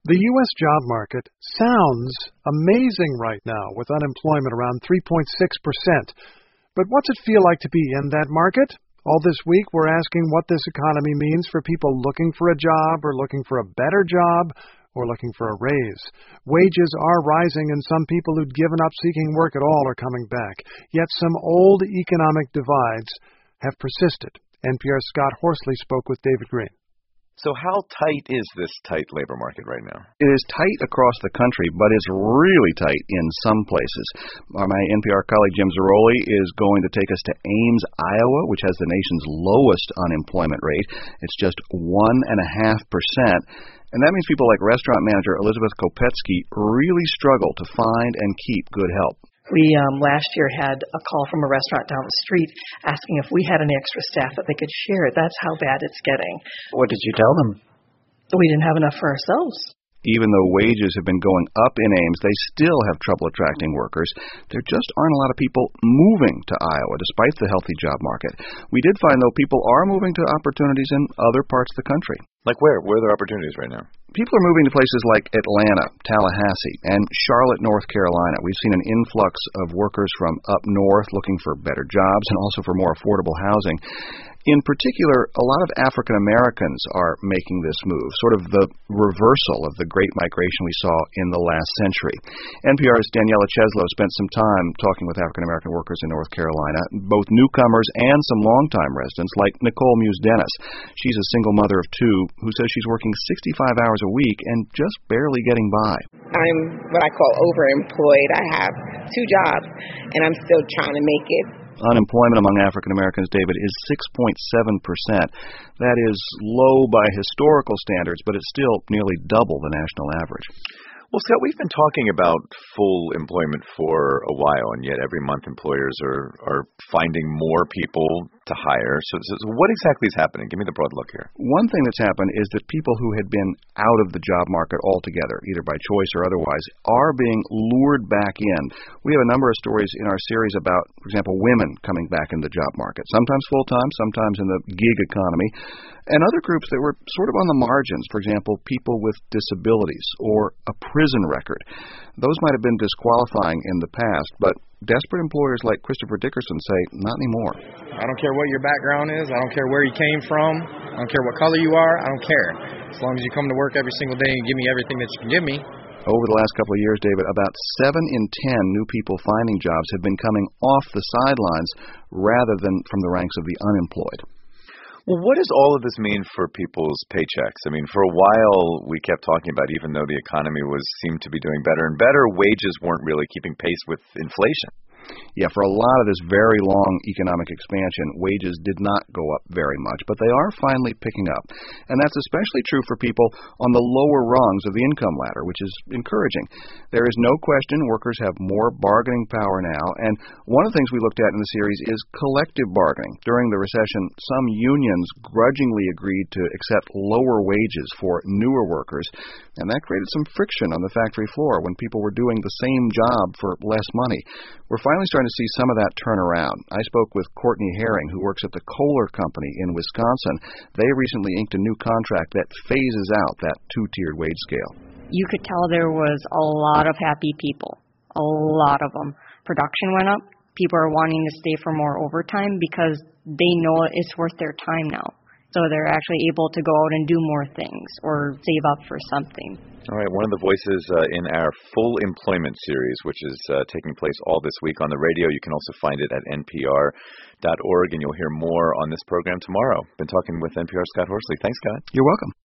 The U.S. job market sounds amazing right now with unemployment around 3.6%. But what's it feel like to be in that market? All this week we're asking what this economy means for people looking for a job or looking for a better job or looking for a raise. Wages are rising and some people who'd given up seeking work at all are coming back. Yet some old economic divides have persisted. NPR's Scott Horsley spoke with David Green. So how tight is this tight labor market right now? It is tight across the country, but it's really tight in some places. My NPR colleague Jim Zarroli is going to take us to Ames, Iowa, which has the nation's lowest unemployment rate. It's just 1.5%. And that means people like restaurant manager Elizabeth Kopetsky really struggle to find and keep good help. We last year had a call from a restaurant down the street asking if we had any extra staff that they could share. That's how bad it's getting. What did you tell them? We didn't have enough for ourselves. Even though wages have been going up in Ames, they still have trouble attracting workers. There just aren't a lot of people moving to Iowa, despite the healthy job market. We did find, though, people are moving to opportunities in other parts of the country. Like where? Where are there opportunities right now? People are moving to places like Atlanta, Tallahassee, and Charlotte, North Carolina. We've seen an influx of workers from up north looking for better jobs and also for more affordable housing. In particular, a lot of African Americans are making this move, sort of the reversal of the great migration we saw in the last century. NPR's Daniela Cheslow spent some time talking with African American workers in North Carolina, both newcomers and some longtime residents like Nicole Muse-Dennis. She's a single mother of two who says she's working 65 hours a week and just barely getting by. I'm what I call overemployed. I have 2 jobs, and I'm still trying to make it. Unemployment among African Americans, David, is 6.7%. That is low by historical standards, but it's still nearly double the national average. Well, Scott, we've been talking about full employment for a while, and yet every month employers are finding more people to hire. So what exactly is happening? Give me the broad look here. One thing that's happened is that people who had been out of the job market altogether, either by choice or otherwise, are being lured back in. We have a number of stories in our series about, for example, women coming back in the job market, sometimes full-time, sometimes in the gig economy, and other groups that were sort of on the margins, for example, people with disabilities or a prison record. Those might have been disqualifying in the past, but desperate employers like Christopher Dickerson say, not anymore. I don't care what your background is. I don't care where you came from. I don't care what color you are. I don't care. As long as you come to work every single day and give me everything that you can give me. Over the last couple of years, David, about 7 in 10 new people finding jobs have been coming off the sidelines rather than from the ranks of the unemployed. Well, what does all of this mean for people's paychecks? I mean, for a while, we kept talking about even though the economy seemed to be doing better and better, wages weren't really keeping pace with inflation. Yeah, for a lot of this very long economic expansion, wages did not go up very much, but they are finally picking up. And that's especially true for people on the lower rungs of the income ladder, which is encouraging. There is no question workers have more bargaining power now, and one of the things we looked at in the series is collective bargaining. During the recession, some unions grudgingly agreed to accept lower wages for newer workers, and that created some friction on the factory floor when people were doing the same job for less money. We're finally starting to see some of that turn around. I spoke with Courtney Herring, who works at the Kohler Company in Wisconsin. They recently inked a new contract that phases out that 2-tiered wage scale. You could tell there was a lot of happy people, a lot of them. Production went up. People are wanting to stay for more overtime because they know it's worth their time now. So they're actually able to go out and do more things or save up for something. All right, one of the voices in our Full Employment series, which is taking place all this week on the radio. You can also find it at npr.org, and you'll hear more on this program tomorrow. Been talking with NPR's Scott Horsley. Thanks, Scott. You're welcome.